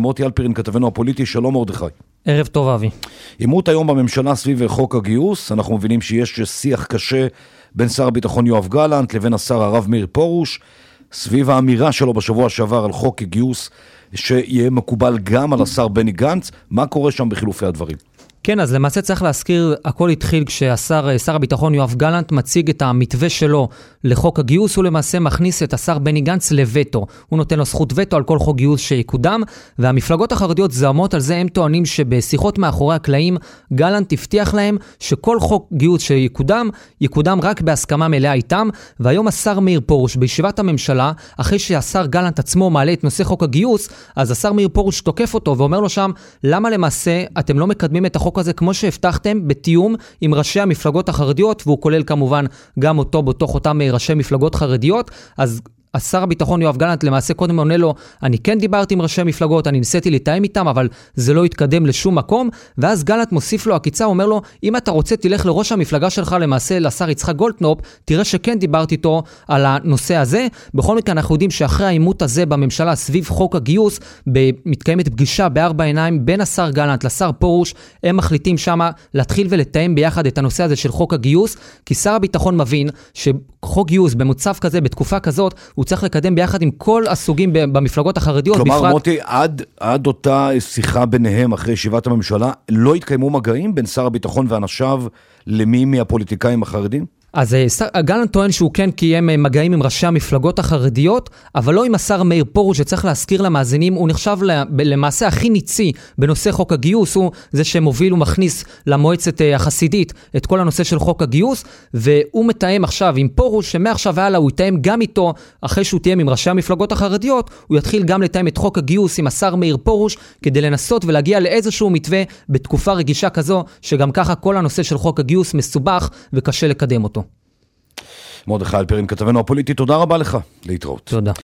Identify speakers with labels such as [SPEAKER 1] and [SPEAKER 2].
[SPEAKER 1] מוטי אלפרין, כתבנו הפוליטי. שלום מרדכי.
[SPEAKER 2] ערב טוב אבי.
[SPEAKER 1] עימות היום בממשלה סביב חוק הגיוס. אנחנו מבינים שיש שיח קשה בין שר הביטחון יואב גלנט לבין השר הרב מאיר פרוש, סביב האמירה שלו בשבוע שעבר על חוק הגיוס שיהיה מקובל גם על השר בני גנץ. מה קורה שם בחילופי הדברים?
[SPEAKER 2] כן, אז למעשה צריך להזכיר, הכל התחיל כששר הביטחון יואב גלנט מציג את המתווה שלו לחוק הגיוס, הוא למעשה מכניס את השר בני גנץ לווטו. הוא נותן לו זכות וטו על כל חוק גיוס שיקודם, והמפלגות החרדיות זעמות על זה. הם טוענים שבשיחות מאחורי הקלעים גלנט הבטיח להם שכל חוק גיוס שיקודם, יקודם רק בהסכמה מלאה איתם. והיום השר מאיר פרוש בישיבת הממשלה, אחרי שהשר גלנט עצמו מעלה את נושא חוק הגיוס, אז השר מאיר פרוש תוקף אותו ואומר לו שם, למה למעשה אתם לא מקדמים את החוק הזה כמו שהבטחתם בתיאום עם ראשי המפלגות החרדיות, והוא כולל כמובן גם אותו בתוך אותם ראשי מפלגות חרדיות. אז השר הביטחון יואב גלנט למעשה קודם עונה לו, אני כן דיברתי עם ראשי המפלגות, אני ניסיתי לתאם איתם, אבל זה לא יתקדם לשום מקום. ואז גלנט מוסיף לו הקיצה, אומר לו, אם אתה רוצה תלך לראש המפלגה שלך, למעשה לשר יצחק גולדקנופ, תראה שכן דיברתי איתו על הנושא הזה. בכל מקרה אנחנו יודעים שאחרי העימות הזה בממשלה סביב חוק הגיוס, מתקיימת פגישה בארבע עיניים בין השר גלנט לשר פרוש. הם מחליטים שמה להתחיל ולתאם ביחד את הנושא הזה של חוק הגיוס, כי שר הביטחון מבין שחוק גיוס במצב כזה, בתקופה כזאת, הוא צריך לקדם ביחד עם כל הסוגים במפלגות החרדיות.
[SPEAKER 1] כלומר, מוטי, עד אותה שיחה ביניהם אחרי ישיבת הממשלה, לא התקיימו מגעים בין שר הביטחון ואנשיו למי מהפוליטיקאים החרדים?
[SPEAKER 2] אז גלנט טוען שהוא כן קיים מגעים עם ראשי המפלגות החרדיות, אבל לא עם השר מאיר פרוש, שצריך להזכיר למאזינים, הוא נחשב למעשה הכי ניצי בנושא חוק הגיוס, הוא זה שמוביל ומכניס למועצת החסידית את כל הנושא של חוק הגיוס, והוא מתאם עכשיו עם פרוש, שמעכשיו והלאה הוא יתאם גם איתו, אחרי שהוא תאם עם ראשי המפלגות החרדיות, הוא יתחיל גם לתאם את חוק הגיוס עם השר מאיר פרוש, כדי לנסות ולהגיע לאיזשהו מתווה בתקופה רגישה כזו, שגם ככה כל הנושא של חוק הגיוס מסובך וקשה לקדם אותו.
[SPEAKER 1] מרדכי אלפרין, כתבנו הפוליטי, תודה רבה לך. להתראות.
[SPEAKER 2] תודה.